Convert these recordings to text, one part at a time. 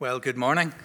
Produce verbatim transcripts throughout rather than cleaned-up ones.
Well, good morning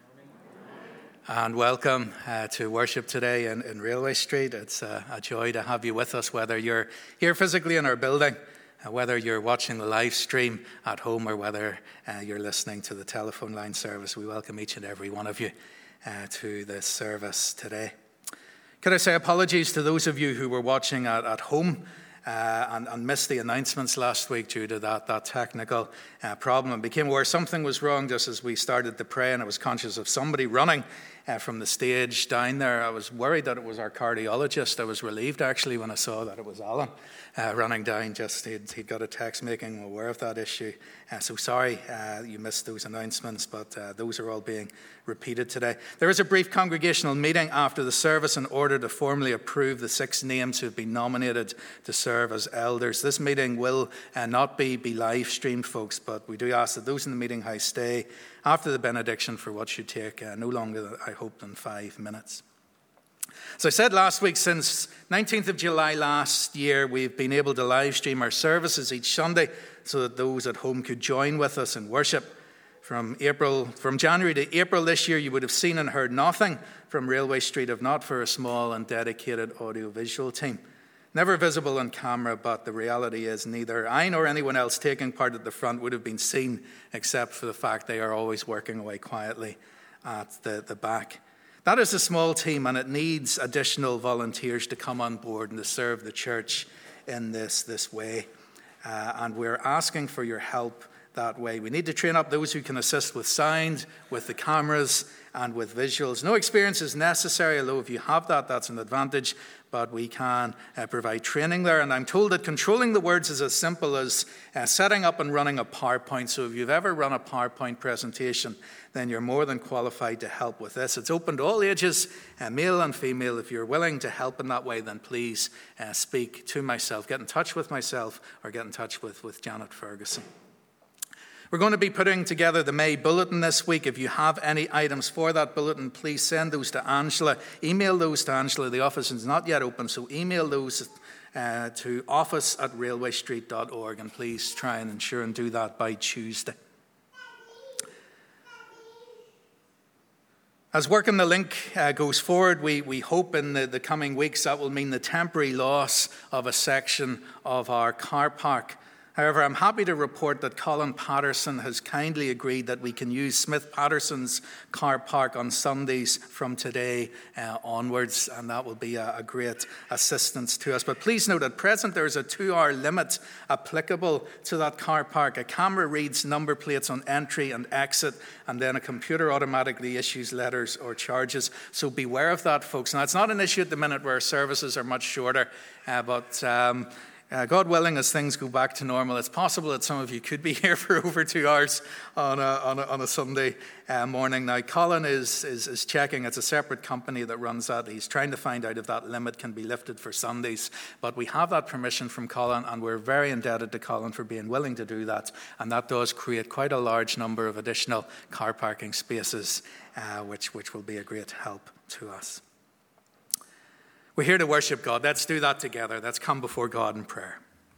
and welcome uh, to worship today in, in Railway Street. It's uh, a joy to have you with us, whether you're here physically in our building, uh, whether you're watching the live stream at home, or whether uh, you're listening to the telephone line service. We welcome each and every one of you uh, to this service today. Could I say apologies to those of you who were watching at, at home Uh, and, and missed the announcements last week due to that, that technical uh, problem. It became aware something was wrong just as we started to pray, and I was conscious of somebody running uh, from the stage down there. I was worried that it was our cardiologist. I was relieved actually when I saw that it was Alan uh, running down. Just he'd, he'd got a text making me aware of that issue. Uh, so sorry uh, you missed those announcements, but uh, those are all being repeated today. There is a brief congregational meeting after the service in order to formally approve the six names who have been nominated to serve as elders. This meeting will uh, not be, be live streamed, folks, but we do ask that those in the meeting house stay after the benediction for what should take uh, no longer, I hope, than five minutes. As I said last week, since nineteenth of July last year, we've been able to live stream our services each Sunday so that those at home could join with us in worship. From April, from January to April this year, you would have seen and heard nothing from Railway Street if not for a small and dedicated audiovisual team. Never visible on camera, but the reality is neither I nor anyone else taking part at the front would have been seen, except for the fact they are always working away quietly at the, the back. That is a small team, and it needs additional volunteers to come on board and to serve the church in this, this way. Uh, and we're asking for your help that way. We need to train up those who can assist with sound, with the cameras, and with visuals. No experience is necessary, although if you have that, that's an advantage, but we can uh, provide training there. And I'm told that controlling the words is as simple as uh, setting up and running a PowerPoint. So if you've ever run a PowerPoint presentation, then you're more than qualified to help with this. It's open to all ages, uh, male and female. If you're willing to help in that way, then please uh, speak to myself. Get in touch with myself or get in touch with, with Janet Ferguson. We're going to be putting together the May Bulletin this week. If you have any items for that bulletin, please send those to Angela. Email those to Angela. The office is not yet open, so email those uh, to office at railway street dot org, and please try and ensure and do that by Tuesday. As Work in the Link uh, goes forward, we, we hope in the, the coming weeks that will mean the temporary loss of a section of our car park. However, I'm happy to report that Colin Patterson has kindly agreed that we can use Smith Patterson's car park on Sundays from today uh, onwards, and that will be a, a great assistance to us. But please note, at present there is a two-hour limit applicable to that car park. A camera reads number plates on entry and exit, and then a computer automatically issues letters or charges. So beware of that, folks. Now, it's not an issue at the minute where our services are much shorter, uh, but... Um, Uh, God willing, as things go back to normal, it's possible that some of you could be here for over two hours on a, on a, on a Sunday uh, morning. Now, Colin is, is, is checking. It's a separate company that runs that. He's trying to find out if that limit can be lifted for Sundays. But we have that permission from Colin, and we're very indebted to Colin for being willing to do that. And that does create quite a large number of additional car parking spaces, uh, which, which will be a great help to us. We're here to worship God. Let's do that together. Let's come before God in prayer.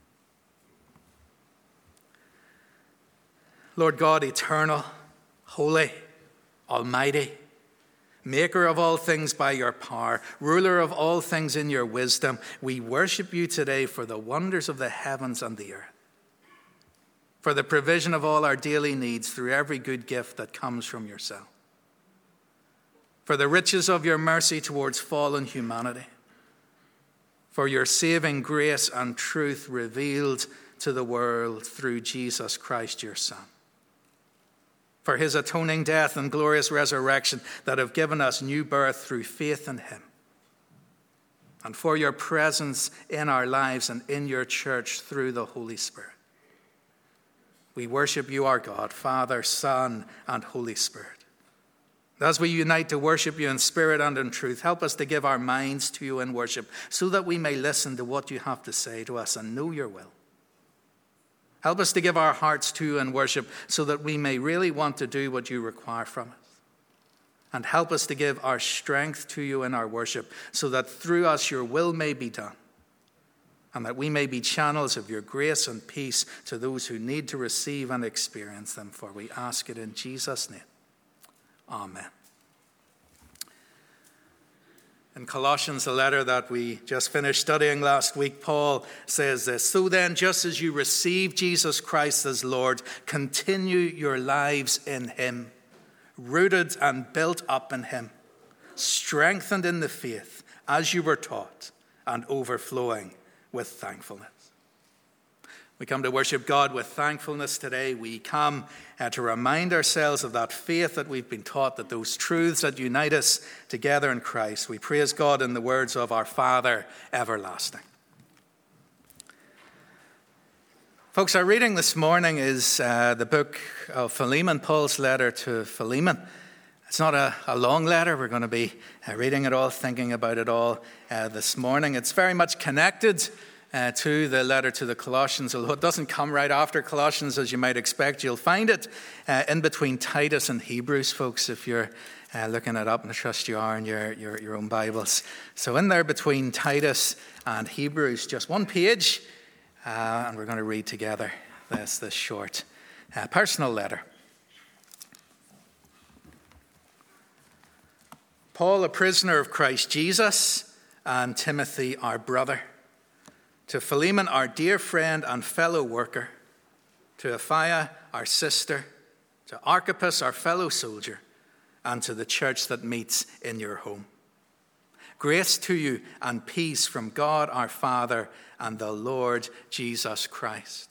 Lord God, eternal, holy, almighty, maker of all things by your power, ruler of all things in your wisdom, we worship you today for the wonders of the heavens and the earth, for the provision of all our daily needs through every good gift that comes from yourself, for the riches of your mercy towards fallen humanity, for your saving grace and truth revealed to the world through Jesus Christ, your Son, for his atoning death and glorious resurrection that have given us new birth through faith in him, and for your presence in our lives and in your church through the Holy Spirit. We worship you, our God, Father, Son, and Holy Spirit. As we unite to worship you in spirit and in truth, help us to give our minds to you in worship so that we may listen to what you have to say to us and know your will. Help us to give our hearts to you in worship so that we may really want to do what you require from us. And help us to give our strength to you in our worship so that through us your will may be done, and that we may be channels of your grace and peace to those who need to receive and experience them. For we ask it in Jesus' name. Amen. In Colossians, the letter that we just finished studying last week, Paul says this: "So then, just as you received Jesus Christ as Lord, continue your lives in him, rooted and built up in him, strengthened in the faith as you were taught, and overflowing with thankfulness." We come to worship God with thankfulness today. We come uh, to remind ourselves of that faith that we've been taught, that those truths that unite us together in Christ. We praise God in the words of our Father everlasting. Folks, our reading this morning is uh, the book of Philemon, Paul's letter to Philemon. It's not a, a long letter. We're going to be uh, reading it all, thinking about it all uh, this morning. It's very much connected Uh, to the letter to the Colossians, although it doesn't come right after Colossians as you might expect. You'll find it uh, in between Titus and Hebrews, folks, if you're uh, looking it up, and I trust you are in your, your, your own Bibles. So in there between Titus and Hebrews, just one page, uh, and we're going to read together this, this short uh, personal letter. Paul, a prisoner of Christ Jesus, and Timothy, our brother, to Philemon, our dear friend and fellow worker, to Apphia, our sister, to Archippus, our fellow soldier, and to the church that meets in your home. Grace to you and peace from God our Father and the Lord Jesus Christ.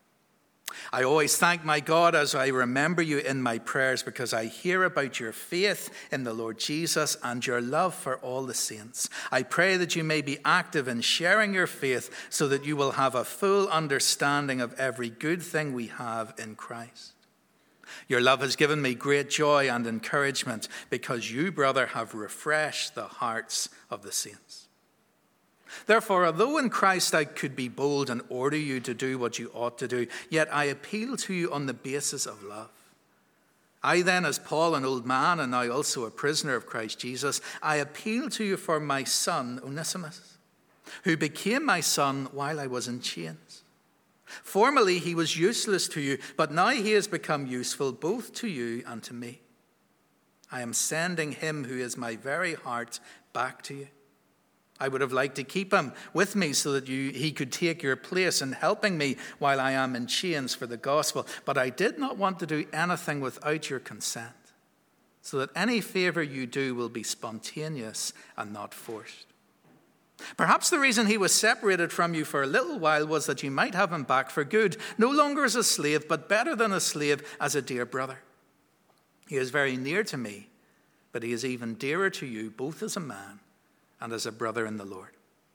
I always thank my God as I remember you in my prayers, because I hear about your faith in the Lord Jesus and your love for all the saints. I pray that you may be active in sharing your faith, so that you will have a full understanding of every good thing we have in Christ. Your love has given me great joy and encouragement, because you, brother, have refreshed the hearts of the saints. Therefore, although in Christ I could be bold and order you to do what you ought to do, yet I appeal to you on the basis of love. I then, as Paul, an old man, and now also a prisoner of Christ Jesus, I appeal to you for my son, Onesimus, who became my son while I was in chains. Formerly he was useless to you, but now he has become useful both to you and to me. I am sending him who is my very heart back to you. I would have liked to keep him with me so that you, he could take your place in helping me while I am in chains for the gospel. But I did not want to do anything without your consent, so that any favor you do will be spontaneous and not forced. Perhaps the reason he was separated from you for a little while was that you might have him back for good, no longer as a slave, but better than a slave, as a dear brother. He is very near to me, but he is even dearer to you, both as a man and as a brother in the Lord.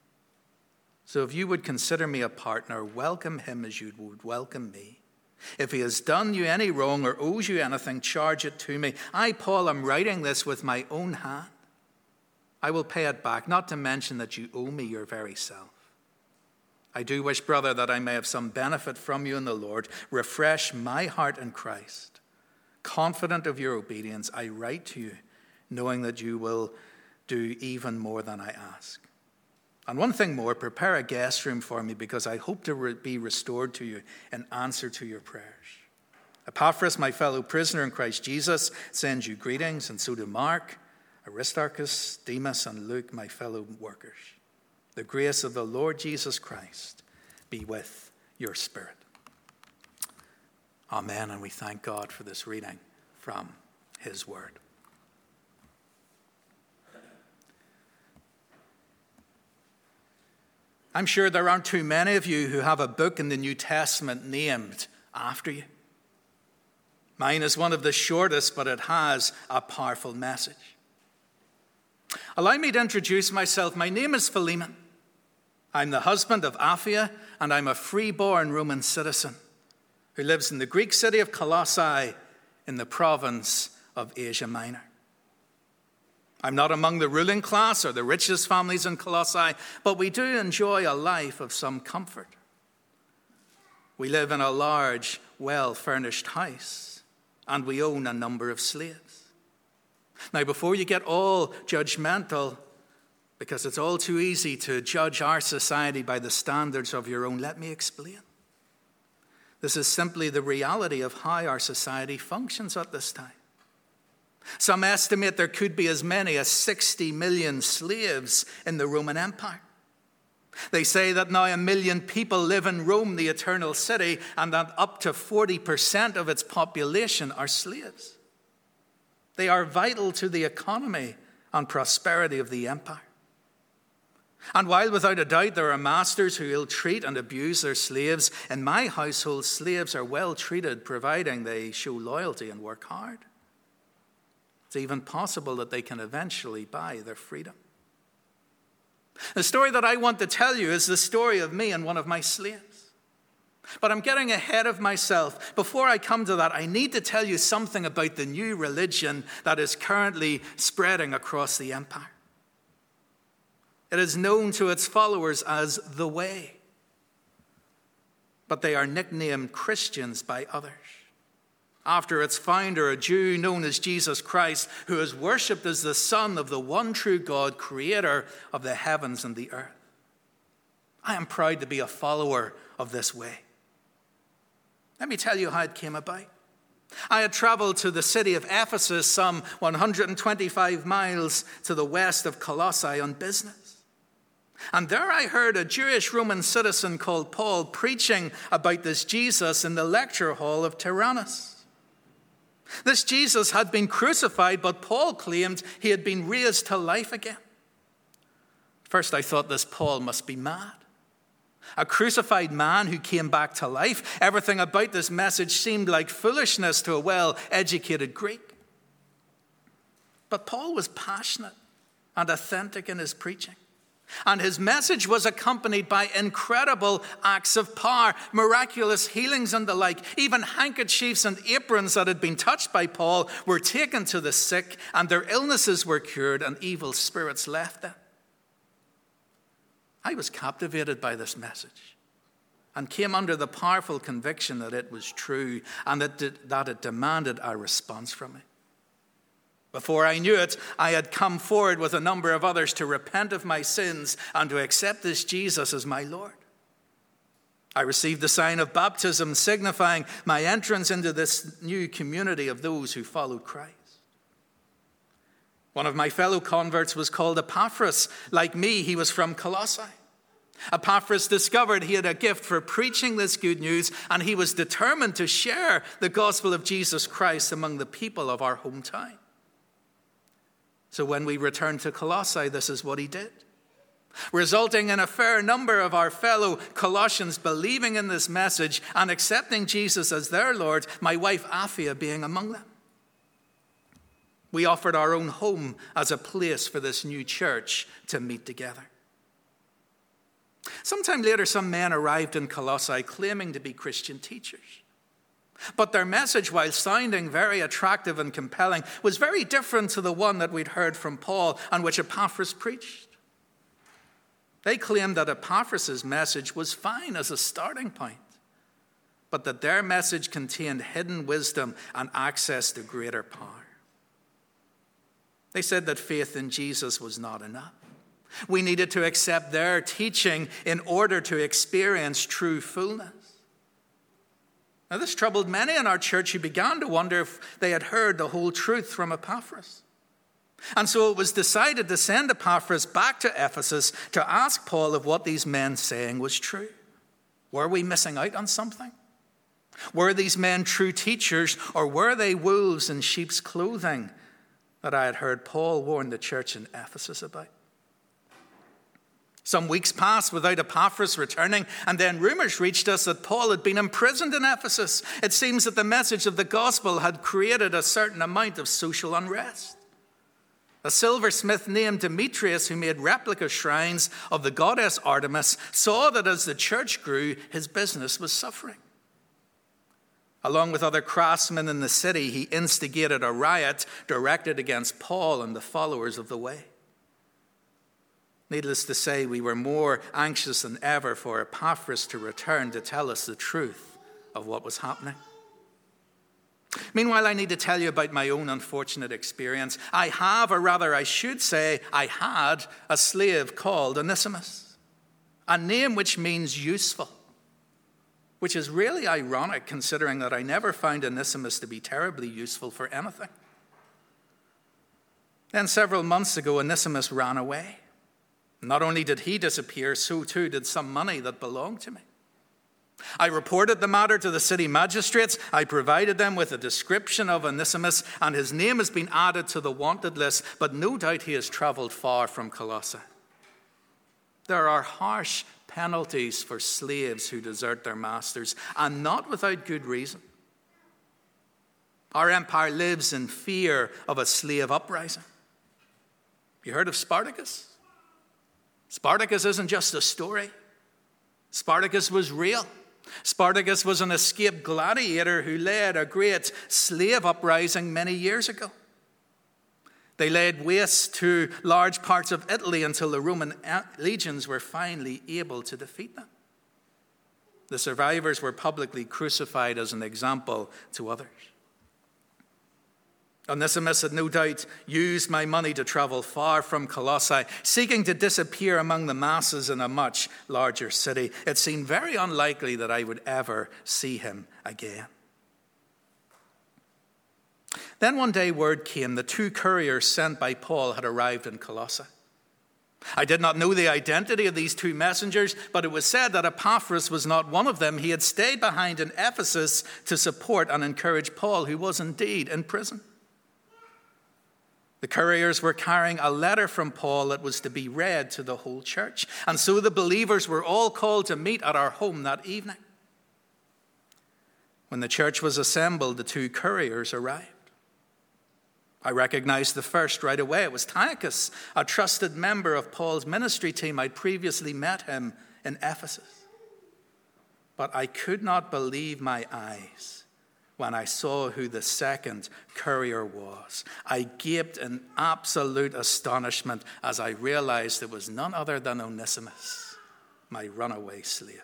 So if you would consider me a partner, welcome him as you would welcome me. If he has done you any wrong or owes you anything, charge it to me. I, Paul, am writing this with my own hand. I will pay it back, not to mention that you owe me your very self. I do wish, brother, that I may have some benefit from you in the Lord. Refresh my heart in Christ. Confident of your obedience, I write to you, knowing that you will do even more than I ask. And one thing more, prepare a guest room for me, because I hope to re- be restored to you in answer to your prayers. Epaphras, my fellow prisoner in Christ Jesus, sends you greetings, and so do Mark, Aristarchus, Demas, and Luke, my fellow workers. The grace of the Lord Jesus Christ be with your spirit. Amen, and we thank God for this reading from his word. I'm sure there aren't too many of you who have a book in the New Testament named after you. Mine is one of the shortest, but it has a powerful message. Allow me to introduce myself. My name is Philemon. I'm the husband of Apphia, and I'm a free-born Roman citizen who lives in the Greek city of Colossae in the province of Asia Minor. I'm not among the ruling class or the richest families in Colossae, but we do enjoy a life of some comfort. We live in a large, well-furnished house, and we own a number of slaves. Now, before you get all judgmental, because it's all too easy to judge our society by the standards of your own, let me explain. This is simply the reality of how our society functions at this time. Some estimate there could be as many as sixty million slaves in the Roman Empire. They say that now a million people live in Rome, the eternal city, and that up to forty percent of its population are slaves. They are vital to the economy and prosperity of the empire. And while without a doubt there are masters who ill-treat and abuse their slaves, in my household, slaves are well treated, providing they show loyalty and work hard. It's even possible that they can eventually buy their freedom. The story that I want to tell you is the story of me and one of my slaves. But I'm getting ahead of myself. Before I come to that, I need to tell you something about the new religion that is currently spreading across the empire. It is known to its followers as the Way, but they are nicknamed Christians by others, after its founder, a Jew known as Jesus Christ, who is worshipped as the Son of the one true God, creator of the heavens and the earth. I am proud to be a follower of this Way. Let me tell you how it came about. I had traveled to the city of Ephesus, some one hundred twenty-five miles to the west of Colossae, on business. And there I heard a Jewish Roman citizen called Paul preaching about this Jesus in the lecture hall of Tyrannus. This Jesus had been crucified, but Paul claimed he had been raised to life again. First, I thought this Paul must be mad. A crucified man who came back to life. Everything about this message seemed like foolishness to a well-educated Greek. But Paul was passionate and authentic in his preaching. And his message was accompanied by incredible acts of power, miraculous healings and the like. Even handkerchiefs and aprons that had been touched by Paul were taken to the sick, and their illnesses were cured, and evil spirits left them. I was captivated by this message and came under the powerful conviction that it was true and that it, that it demanded a response from me. Before I knew it, I had come forward with a number of others to repent of my sins and to accept this Jesus as my Lord. I received the sign of baptism, signifying my entrance into this new community of those who followed Christ. One of my fellow converts was called Epaphras. Like me, he was from Colossae. Epaphras discovered he had a gift for preaching this good news, and he was determined to share the gospel of Jesus Christ among the people of our hometown. So when we returned to Colossae, this is what he did, resulting in a fair number of our fellow Colossians believing in this message and accepting Jesus as their Lord, my wife Aphia being among them. We offered our own home as a place for this new church to meet together. Sometime later, some men arrived in Colossae claiming to be Christian teachers. But their message, while sounding very attractive and compelling, was very different to the one that we'd heard from Paul and which Epaphras preached. They claimed that Epaphras' message was fine as a starting point, but that their message contained hidden wisdom and access to greater power. They said that faith in Jesus was not enough. We needed to accept their teaching in order to experience true fullness. Now, this troubled many in our church who began to wonder if they had heard the whole truth from Epaphras. And so it was decided to send Epaphras back to Ephesus to ask Paul if what these men saying was true. Were we missing out on something? Were these men true teachers, or were they wolves in sheep's clothing that I had heard Paul warn the church in Ephesus about? Some weeks passed without Epaphras returning, and then rumors reached us that Paul had been imprisoned in Ephesus. It seems that the message of the gospel had created a certain amount of social unrest. A silversmith named Demetrius, who made replica shrines of the goddess Artemis, saw that as the church grew, his business was suffering. Along with other craftsmen in the city, he instigated a riot directed against Paul and the followers of the way. Needless to say, we were more anxious than ever for Epaphras to return to tell us the truth of what was happening. Meanwhile, I need to tell you about my own unfortunate experience. I have, or rather I should say, I had a slave called Onesimus, a name which means useful, which is really ironic considering that I never found Onesimus to be terribly useful for anything. Then several months ago, Onesimus ran away. Not only did he disappear, so too did some money that belonged to me. I reported the matter to the city magistrates. I provided them with a description of Onesimus, and his name has been added to the wanted list, but no doubt he has traveled far from Colossae. There are harsh penalties for slaves who desert their masters, and not without good reason. Our empire lives in fear of a slave uprising. You heard of Spartacus? Spartacus isn't just a story. Spartacus was real. Spartacus was an escaped gladiator who led a great slave uprising many years ago. They laid waste to large parts of Italy until the Roman legions were finally able to defeat them. The survivors were publicly crucified as an example to others. Onesimus had no doubt used my money to travel far from Colossae, seeking to disappear among the masses in a much larger city. It seemed very unlikely that I would ever see him again. Then one day word came. The two couriers sent by Paul had arrived in Colossae. I did not know the identity of these two messengers, but it was said that Epaphras was not one of them. He had stayed behind in Ephesus to support and encourage Paul, who was indeed in prison. The couriers were carrying a letter from Paul that was to be read to the whole church. And so the believers were all called to meet at our home that evening. When the church was assembled, the two couriers arrived. I recognized the first right away. It was Tychicus, a trusted member of Paul's ministry team. I'd previously met him in Ephesus. But I could not believe my eyes when I saw who the second courier was. I gaped in absolute astonishment as I realized it was none other than Onesimus, my runaway slave.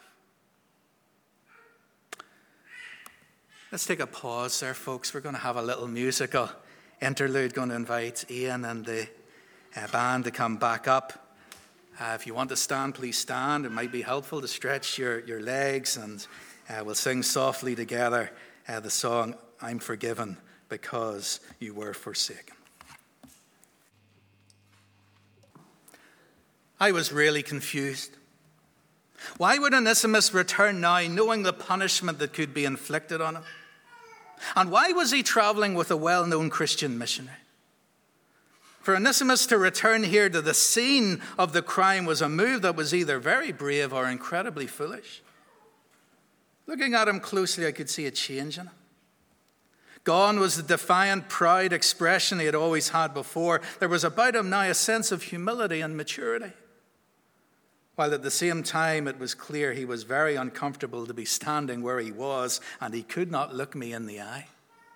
Let's take a pause there, folks. We're going to have a little musical interlude. Going to invite Ian and the uh, band to come back up. Uh, if you want to stand, please stand. It might be helpful to stretch your, your legs, and uh, we'll sing softly together Uh, the song, I'm Forgiven Because You Were Forsaken. I was really confused. Why would Onesimus return now, knowing the punishment that could be inflicted on him? And why was he traveling with a well-known Christian missionary? For Onesimus to return here to the scene of the crime was a move that was either very brave or incredibly foolish. Looking at him closely, I could see a change in him. Gone was the defiant, proud expression he had always had before. There was about him now a sense of humility and maturity. While at the same time, it was clear he was very uncomfortable to be standing where he was, and he could not look me in the eye.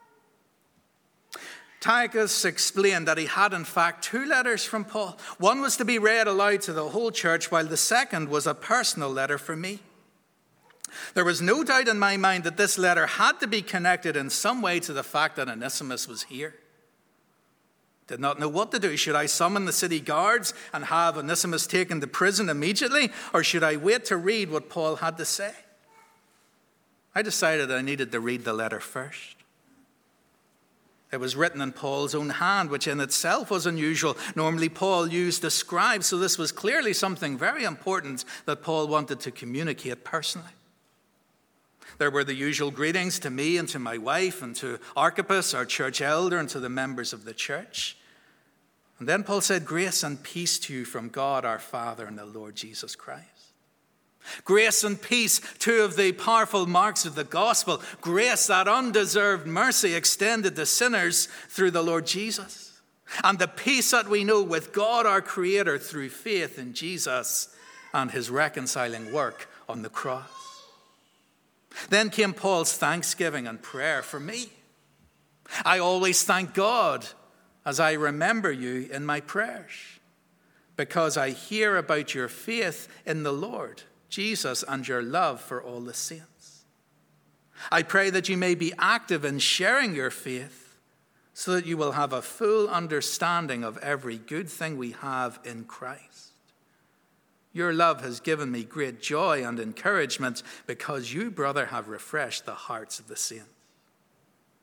Tychicus explained that he had in fact two letters from Paul. One was to be read aloud to the whole church, while the second was a personal letter for me. There was no doubt in my mind that this letter had to be connected in some way to the fact that Onesimus was here. Did not know what to do. Should I summon the city guards and have Onesimus taken to prison immediately, or should I wait to read what Paul had to say? I decided I needed to read the letter first. It was written in Paul's own hand, which in itself was unusual. Normally Paul used a scribe, so this was clearly something very important that Paul wanted to communicate personally. There were the usual greetings to me and to my wife and to Archippus, our church elder, and to the members of the church. And then Paul said, "Grace and peace to you from God our Father and the Lord Jesus Christ." Grace and peace, two of the powerful marks of the gospel. Grace, that undeserved mercy extended to sinners through the Lord Jesus. And the peace that we know with God our Creator through faith in Jesus and his reconciling work on the cross. Then came Paul's thanksgiving and prayer for me. I always thank God as I remember you in my prayers, because I hear about your faith in the Lord Jesus and your love for all the saints. I pray that you may be active in sharing your faith, so that you will have a full understanding of every good thing we have in Christ. Your love has given me great joy and encouragement, because you, brother, have refreshed the hearts of the saints.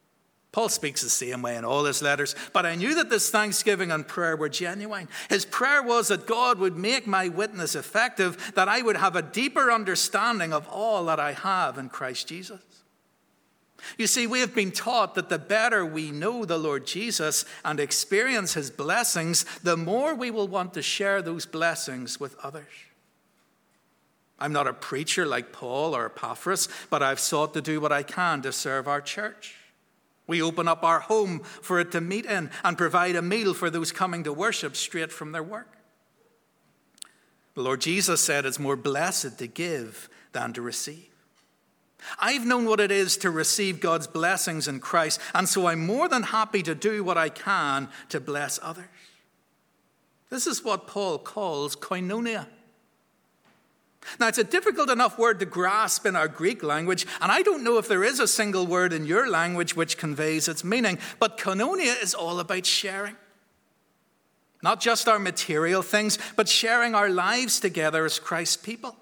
Paul speaks the same way in all his letters, but I knew that this thanksgiving and prayer were genuine. His prayer was that God would make my witness effective, that I would have a deeper understanding of all that I have in Christ Jesus. You see, we have been taught that the better we know the Lord Jesus and experience his blessings, the more we will want to share those blessings with others. I'm not a preacher like Paul or Epaphras, but I've sought to do what I can to serve our church. We open up our home for it to meet in and provide a meal for those coming to worship straight from their work. The Lord Jesus said it's more blessed to give than to receive. I've known what it is to receive God's blessings in Christ, and so I'm more than happy to do what I can to bless others. This is what Paul calls koinonia. Now, it's a difficult enough word to grasp in our Greek language, and I don't know if there is a single word in your language which conveys its meaning, but koinonia is all about sharing. Not just our material things, but sharing our lives together as Christ's people.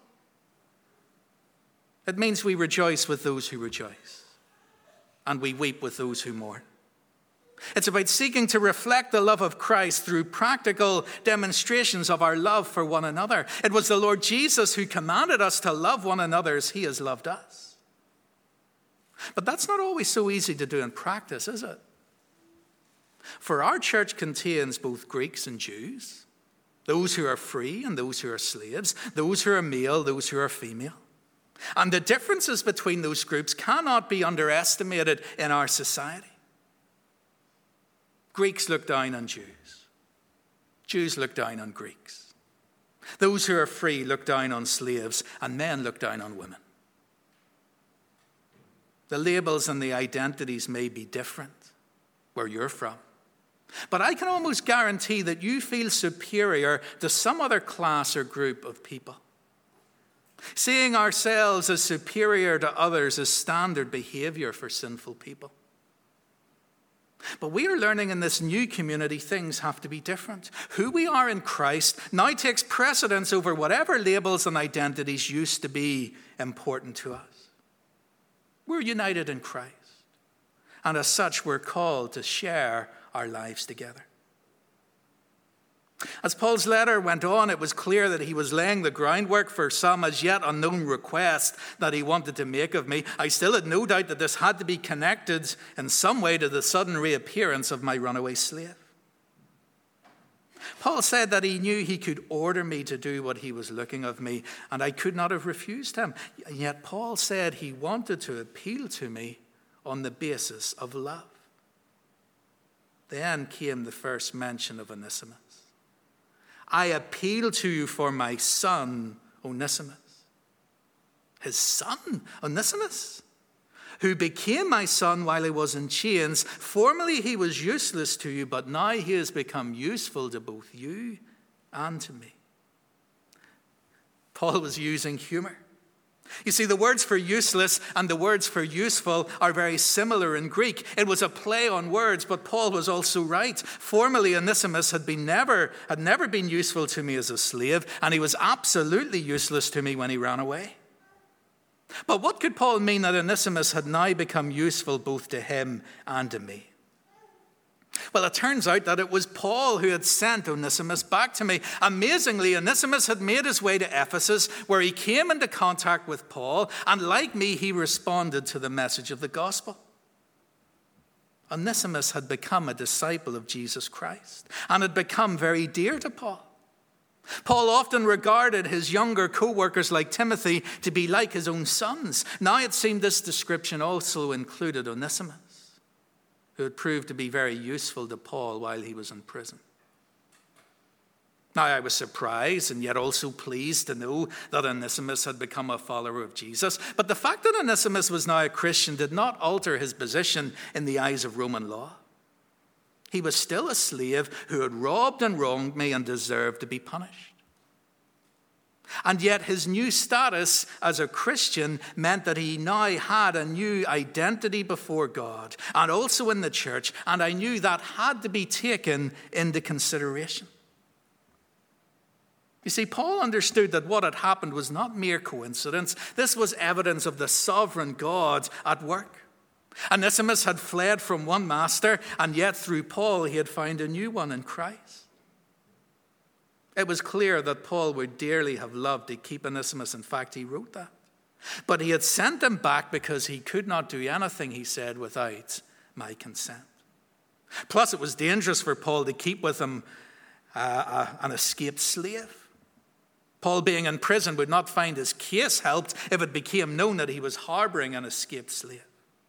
It means we rejoice with those who rejoice, and we weep with those who mourn. It's about seeking to reflect the love of Christ through practical demonstrations of our love for one another. It was the Lord Jesus who commanded us to love one another as he has loved us. But that's not always so easy to do in practice, is it? For our church contains both Greeks and Jews, those who are free and those who are slaves, those who are male, those who are female. And the differences between those groups cannot be underestimated in our society. Greeks look down on Jews. Jews look down on Greeks. Those who are free look down on slaves, and men look down on women. The labels and the identities may be different where you're from, but I can almost guarantee that you feel superior to some other class or group of people. Seeing ourselves as superior to others is standard behavior for sinful people. But we are learning in this new community things have to be different. Who we are in Christ now takes precedence over whatever labels and identities used to be important to us. We're united in Christ, and as such we're called to share our lives together. As Paul's letter went on, it was clear that he was laying the groundwork for some as yet unknown request that he wanted to make of me. I still had no doubt that this had to be connected in some way to the sudden reappearance of my runaway slave. Paul said that he knew he could order me to do what he was looking of me, and I could not have refused him. Yet Paul said he wanted to appeal to me on the basis of love. Then came the first mention of Onesimus. I appeal to you for my son, Onesimus. His son, Onesimus, who became my son while he was in chains. Formerly he was useless to you, but now he has become useful to both you and to me. Paul was using humor. You see, the words for useless and the words for useful are very similar in Greek. It was a play on words, but Paul was also right. Formerly, Onesimus had been never had never been useful to me as a slave, and he was absolutely useless to me when he ran away. But what could Paul mean that Onesimus had now become useful both to him and to me? Well, it turns out that it was Paul who had sent Onesimus back to me. Amazingly, Onesimus had made his way to Ephesus, where he came into contact with Paul, and like me, he responded to the message of the gospel. Onesimus had become a disciple of Jesus Christ and had become very dear to Paul. Paul often regarded his younger co-workers like Timothy to be like his own sons. Now it seemed this description also included Onesimus, who had proved to be very useful to Paul while he was in prison. Now, I was surprised and yet also pleased to know that Onesimus had become a follower of Jesus. But the fact that Onesimus was now a Christian did not alter his position in the eyes of Roman law. He was still a slave who had robbed and wronged me and deserved to be punished. And yet his new status as a Christian meant that he now had a new identity before God and also in the church, and I knew that had to be taken into consideration. You see, Paul understood that what had happened was not mere coincidence. This was evidence of the sovereign God at work. Onesimus had fled from one master, and yet through Paul he had found a new one in Christ. It was clear that Paul would dearly have loved to keep Onesimus. In fact, he wrote that. But he had sent him back because he could not do anything, he said, without my consent. Plus, it was dangerous for Paul to keep with him uh, an escaped slave. Paul, being in prison, would not find his case helped if it became known that he was harboring an escaped slave.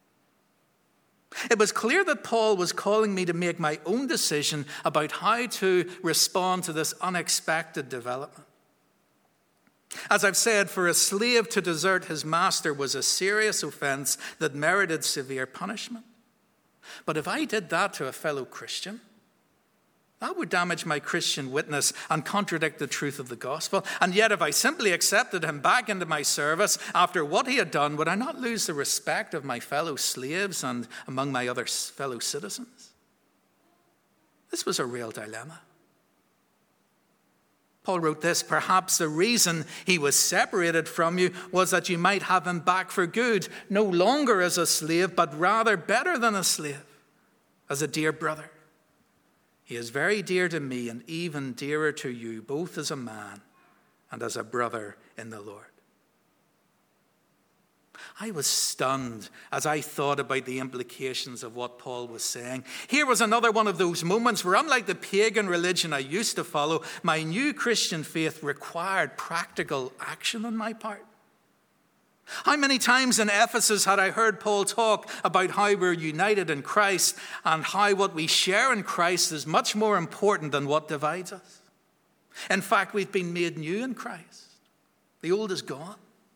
It was clear that Paul was calling me to make my own decision about how to respond to this unexpected development. As I've said, for a slave to desert his master was a serious offense that merited severe punishment. But if I did that to a fellow Christian, that would damage my Christian witness and contradict the truth of the gospel. And yet, if I simply accepted him back into my service after what he had done, would I not lose the respect of my fellow slaves and among my other fellow citizens? This was a real dilemma. Paul wrote this: perhaps the reason he was separated from you was that you might have him back for good, no longer as a slave, but rather better than a slave, as a dear brother. He is very dear to me and even dearer to you, both as a man and as a brother in the Lord. I was stunned as I thought about the implications of what Paul was saying. Here was another one of those moments where, unlike the pagan religion I used to follow, my new Christian faith required practical action on my part. How many times in Ephesus had I heard Paul talk about how we're united in Christ and how what we share in Christ is much more important than what divides us? In fact, we've been made new in Christ. The old is gone.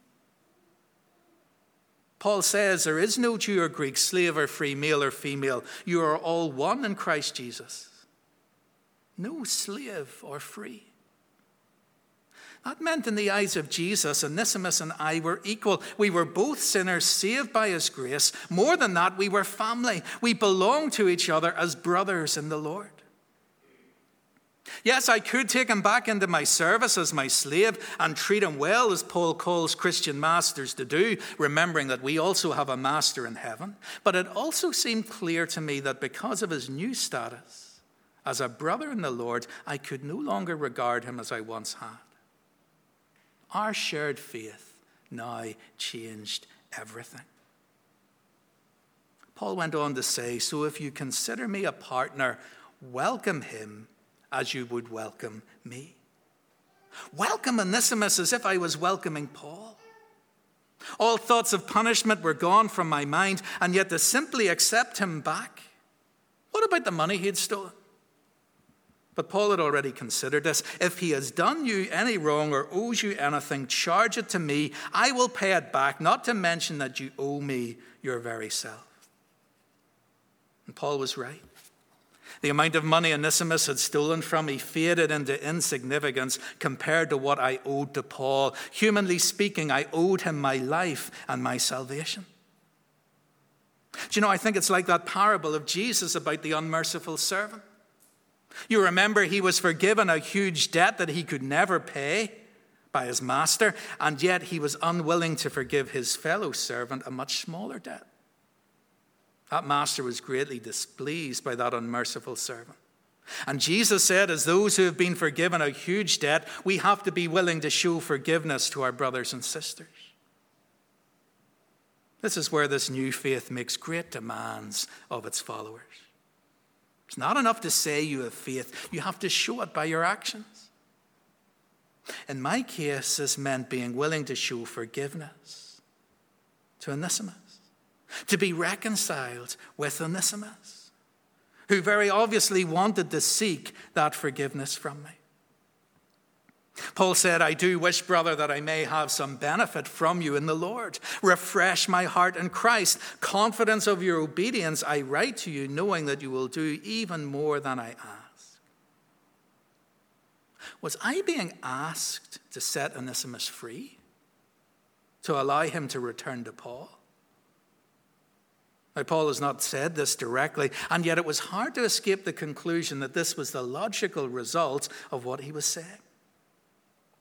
Paul says there is no Jew or Greek, slave or free, male or female. You are all one in Christ Jesus. No slave or free. That meant in the eyes of Jesus, Onesimus and I were equal. We were both sinners saved by his grace. More than that, we were family. We belonged to each other as brothers in the Lord. Yes, I could take him back into my service as my slave and treat him well, as Paul calls Christian masters to do, remembering that we also have a master in heaven. But it also seemed clear to me that because of his new status as a brother in the Lord, I could no longer regard him as I once had. Our shared faith now changed everything. Paul went on to say, so if you consider me a partner, welcome him as you would welcome me. Welcome Onesimus as if I was welcoming Paul. All thoughts of punishment were gone from my mind, and yet to simply accept him back. What about the money he had stolen? But Paul had already considered this. If he has done you any wrong or owes you anything, charge it to me. I will pay it back, not to mention that you owe me your very self. And Paul was right. The amount of money Onesimus had stolen from me faded into insignificance compared to what I owed to Paul. Humanly speaking, I owed him my life and my salvation. Do you know, I think it's like that parable of Jesus about the unmerciful servant. You remember he was forgiven a huge debt that he could never pay by his master, and yet he was unwilling to forgive his fellow servant a much smaller debt. That master was greatly displeased by that unmerciful servant. And Jesus said, as those who have been forgiven a huge debt, we have to be willing to show forgiveness to our brothers and sisters. This is where this new faith makes great demands of its followers. It's not enough to say you have faith. You have to show it by your actions. In my case, this meant being willing to show forgiveness to Onesimus, to be reconciled with Onesimus, who very obviously wanted to seek that forgiveness from me. Paul said, I do wish, brother, that I may have some benefit from you in the Lord. Refresh my heart in Christ. Confidence of your obedience, I write to you, knowing that you will do even more than I ask. Was I being asked to set Onesimus free? To allow him to return to Paul? Now, Paul has not said this directly, and yet it was hard to escape the conclusion that this was the logical result of what he was saying.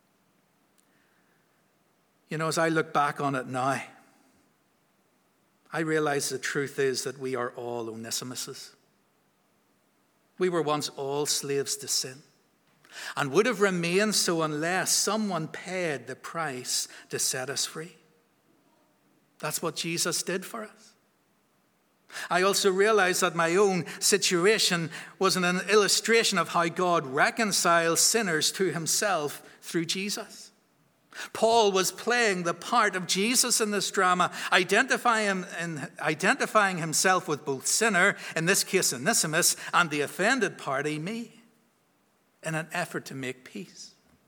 You know, as I look back on it now, I realize the truth is that we are all Onesimuses. We were once all slaves to sin and would have remained so unless someone paid the price to set us free. That's what Jesus did for us. I also realize that my own situation was an illustration of how God reconciles sinners to himself through Jesus. Paul was playing the part of Jesus in this drama, identifying, identifying himself with both sinner, in this case Onesimus, and the offended party, me, in an effort to make peace.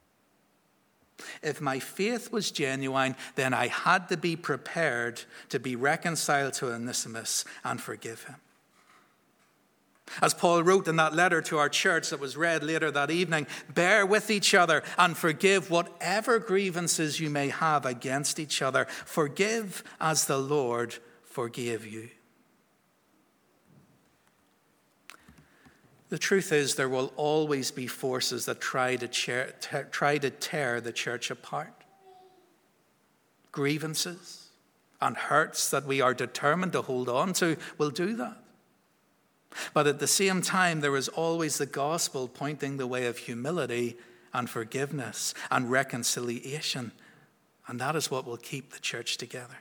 If my faith was genuine, then I had to be prepared to be reconciled to Onesimus and forgive him. As Paul wrote in that letter to our church that was read later that evening, bear with each other and forgive whatever grievances you may have against each other. Forgive as the Lord forgave you. The truth is, there will always be forces that try to, tear, te- try to tear the church apart. Grievances and hurts that we are determined to hold on to will do that. But at the same time, there is always the gospel pointing the way of humility and forgiveness and reconciliation. And that is what will keep the church together.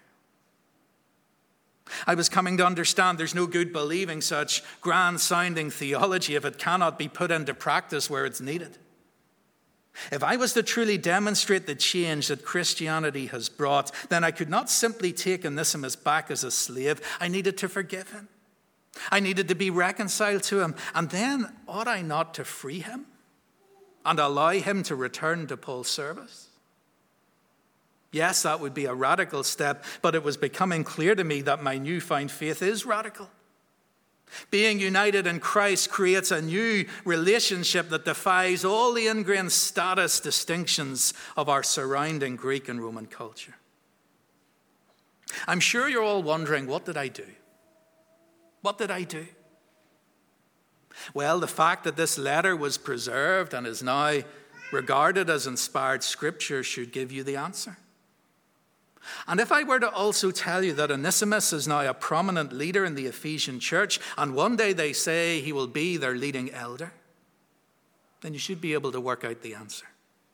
I was coming to understand there's no good believing such grand-sounding theology if it cannot be put into practice where it's needed. If I was to truly demonstrate the change that Christianity has brought, then I could not simply take Onesimus back as a slave. I needed to forgive him. I needed to be reconciled to him. And then ought I not to free him and allow him to return to Paul's service? Yes, that would be a radical step, but it was becoming clear to me that my newfound faith is radical. Being united in Christ creates a new relationship that defies all the ingrained status distinctions of our surrounding Greek and Roman culture. I'm sure you're all wondering, what did I do? What did I do? Well, the fact that this letter was preserved and is now regarded as inspired scripture should give you the answer. And if I were to also tell you that Onesimus is now a prominent leader in the Ephesian church, and one day they say he will be their leading elder, then you should be able to work out the answer.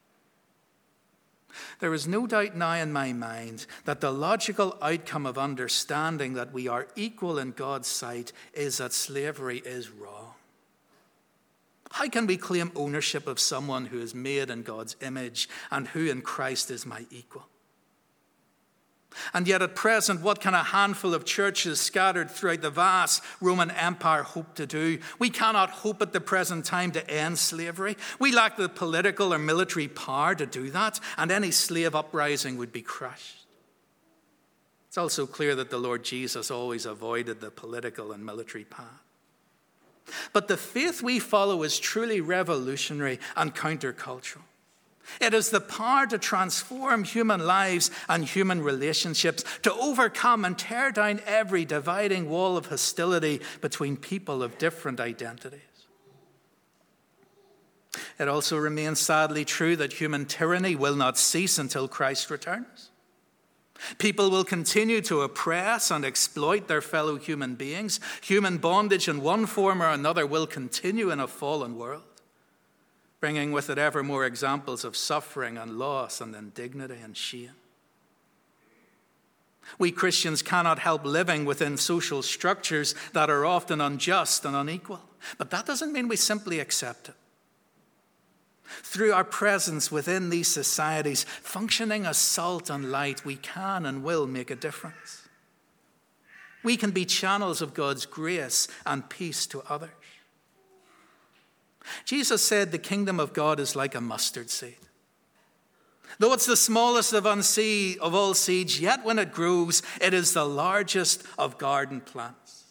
There is no doubt now in my mind that the logical outcome of understanding that we are equal in God's sight is that slavery is wrong. How can we claim ownership of someone who is made in God's image and who in Christ is my equal? And yet at present, what can a handful of churches scattered throughout the vast Roman Empire hope to do? We cannot hope at the present time to end slavery. We lack the political or military power to do that, and any slave uprising would be crushed. It's also clear that the Lord Jesus always avoided the political and military path. But the faith we follow is truly revolutionary and countercultural. It is the power to transform human lives and human relationships, to overcome and tear down every dividing wall of hostility between people of different identities. It also remains sadly true that human tyranny will not cease until Christ returns. People will continue to oppress and exploit their fellow human beings. Human bondage in one form or another will continue in a fallen world, bringing with it ever more examples of suffering and loss and indignity and shame. We Christians cannot help living within social structures that are often unjust and unequal, but that doesn't mean we simply accept it. Through our presence within these societies, functioning as salt and light, we can and will make a difference. We can be channels of God's grace and peace to others. Jesus said the kingdom of God is like a mustard seed. Though it's the smallest of, unseed, of all seeds, yet when it grows, it is the largest of garden plants.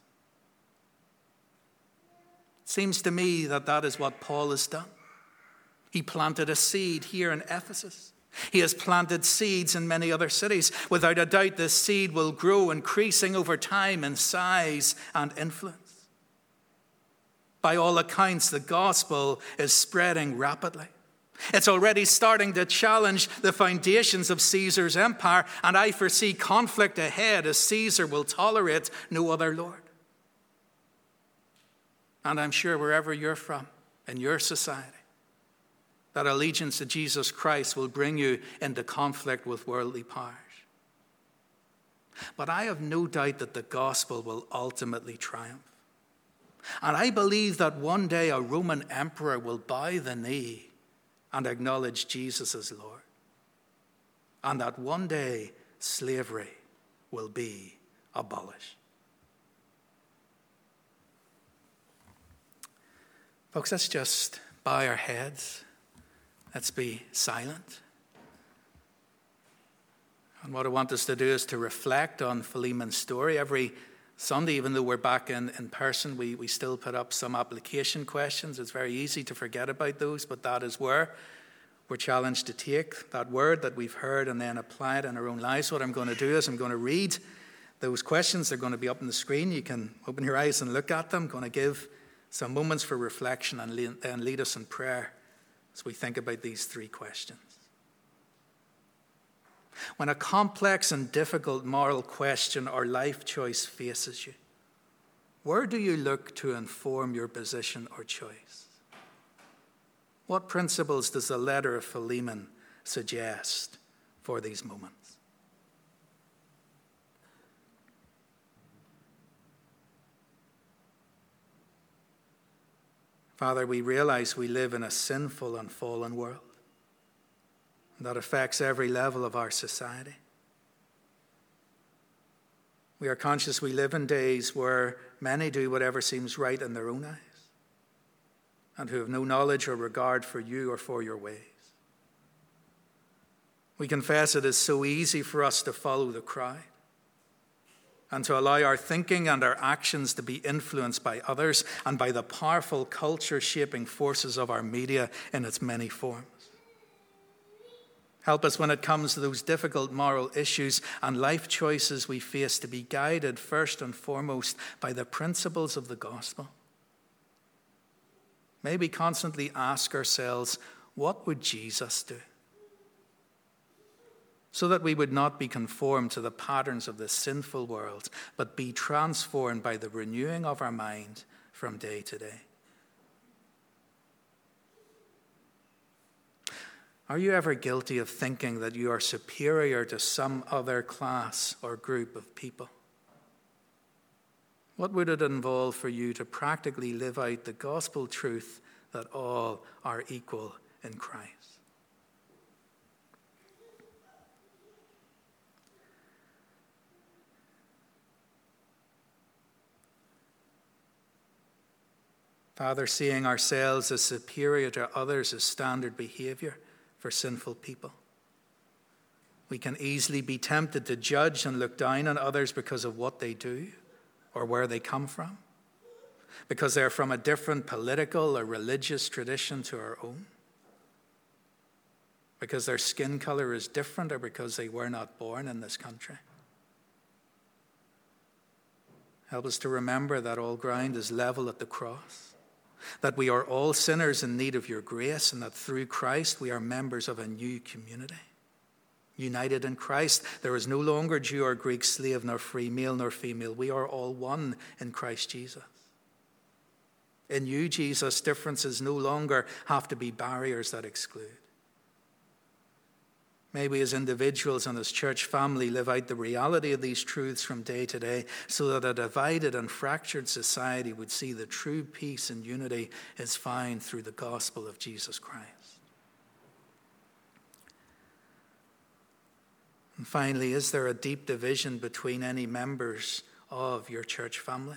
It seems to me that that is what Paul has done. He planted a seed here in Ephesus. He has planted seeds in many other cities. Without a doubt, this seed will grow, increasing over time in size and influence. By all accounts, the gospel is spreading rapidly. It's already starting to challenge the foundations of Caesar's empire, and I foresee conflict ahead as Caesar will tolerate no other Lord. And I'm sure wherever you're from, in your society, that allegiance to Jesus Christ will bring you into conflict with worldly powers. But I have no doubt that the gospel will ultimately triumph. And I believe that one day a Roman emperor will bow the knee and acknowledge Jesus as Lord. And that one day slavery will be abolished. Folks, let's just bow our heads. Let's be silent. And what I want us to do is to reflect on Philemon's story. Every Sunday, even though we're back in, in person, we, we still put up some application questions. It's very easy to forget about those, but that is where we're challenged to take that word that we've heard and then apply it in our own lives. What I'm going to do is I'm going to read those questions. They're going to be up on the screen. You can open your eyes and look at them. I'm going to give some moments for reflection and lead, and lead us in prayer as we think about these three questions. When a complex and difficult moral question or life choice faces you, where do you look to inform your position or choice? What principles does the letter of Philemon suggest for these moments? Father, we realize we live in a sinful and fallen world that affects every level of our society. We are conscious we live in days where many do whatever seems right in their own eyes and who have no knowledge or regard for you or for your ways. We confess it is so easy for us to follow the crowd and to allow our thinking and our actions to be influenced by others and by the powerful culture-shaping forces of our media in its many forms. Help us when it comes to those difficult moral issues and life choices we face to be guided first and foremost by the principles of the gospel. May we constantly ask ourselves, what would Jesus do? So that we would not be conformed to the patterns of this sinful world, but be transformed by the renewing of our mind from day to day. Are you ever guilty of thinking that you are superior to some other class or group of people? What would it involve for you to practically live out the gospel truth that all are equal in Christ? Father, seeing ourselves as superior to others is standard behavior for sinful people. We can easily be tempted to judge and look down on others because of what they do or where they come from, because they're from a different political or religious tradition to our own, because their skin color is different or because they were not born in this country. Help us to remember that all ground is level at the cross, that we are all sinners in need of your grace, and that through Christ we are members of a new community. United in Christ, there is no longer Jew or Greek, slave nor free, male nor female. We are all one in Christ Jesus. In you, Jesus, differences no longer have to be barriers that exclude. May we as individuals and as church family live out the reality of these truths from day to day so that a divided and fractured society would see the true peace and unity is found through the gospel of Jesus Christ. And finally, is there a deep division between any members of your church family?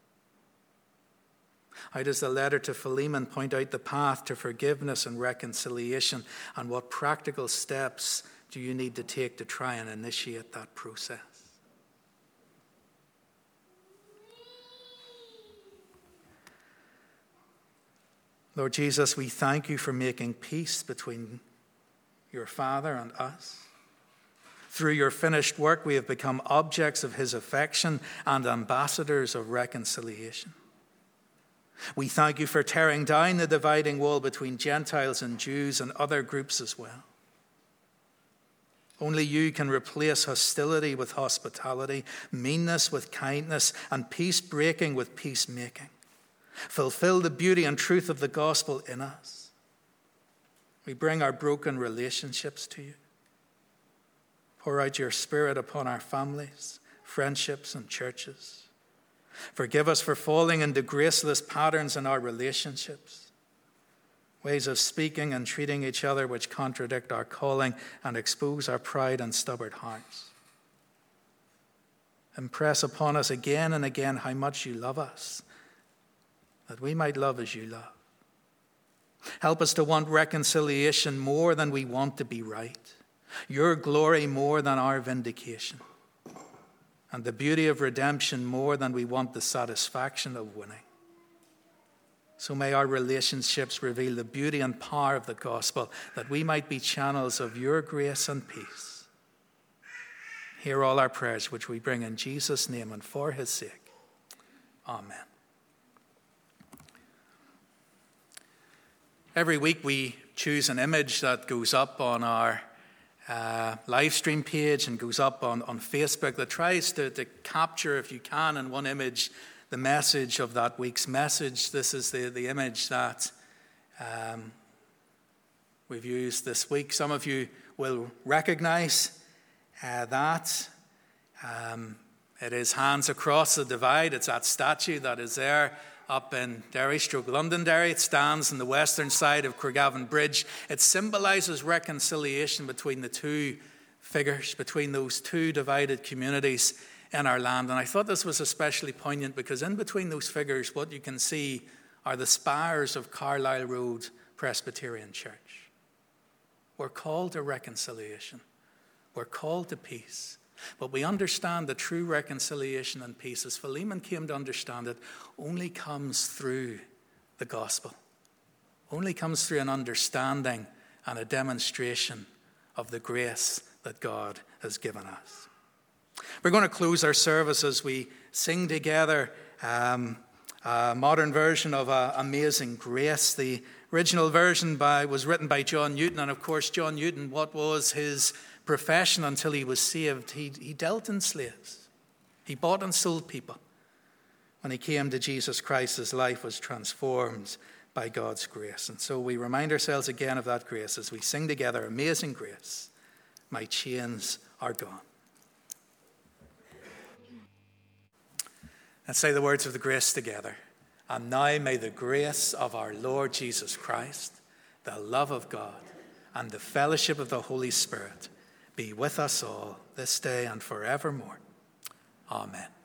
How does the letter to Philemon point out the path to forgiveness and reconciliation, and what practical steps do you need to take to try and initiate that process? Lord Jesus, we thank you for making peace between your Father and us. Through your finished work, we have become objects of his affection and ambassadors of reconciliation. We thank you for tearing down the dividing wall between Gentiles and Jews and other groups as well. Only you can replace hostility with hospitality, meanness with kindness, and peace-breaking with peacemaking. Fulfill the beauty and truth of the gospel in us. We bring our broken relationships to you. Pour out your Spirit upon our families, friendships, and churches. Forgive us for falling into graceless patterns in our relationships, ways of speaking and treating each other which contradict our calling and expose our pride and stubborn hearts. Impress upon us again and again how much you love us, that we might love as you love. Help us to want reconciliation more than we want to be right, your glory more than our vindication, and the beauty of redemption more than we want the satisfaction of winning. So may our relationships reveal the beauty and power of the gospel, that we might be channels of your grace and peace. Hear all our prayers, which we bring in Jesus' name and for his sake. Amen. Every week we choose an image that goes up on our uh, live stream page and goes up on, on Facebook that tries to, to capture, if you can, in one image, the message of that week's message. This is the, the image that um, we've used this week. Some of you will recognize uh, that. Um, it is Hands Across the Divide. It's that statue that is there up in Derry, stroke Londonderry. It stands on the western side of Craigavon Bridge. It symbolises reconciliation between the two figures, between those two divided communities in our land. And I thought this was especially poignant because in between those figures, what you can see are the spires of Carlisle Road Presbyterian Church. We're called to reconciliation. We're called to peace. But we understand that true reconciliation and peace, as Philemon came to understand it, only comes through the gospel. Only comes through an understanding and a demonstration of the grace that God has given us. We're going to close our service as we sing together um, a modern version of uh, Amazing Grace. The original version by, was written by John Newton, and of course John Newton, what was his profession until he was saved? He, he dealt in slaves. He bought and sold people. When he came to Jesus Christ, his life was transformed by God's grace. And so we remind ourselves again of that grace as we sing together, Amazing Grace, my chains are gone. Let's say the words of the grace together. And now may the grace of our Lord Jesus Christ, the love of God, and the fellowship of the Holy Spirit be with us all this day and forevermore. Amen.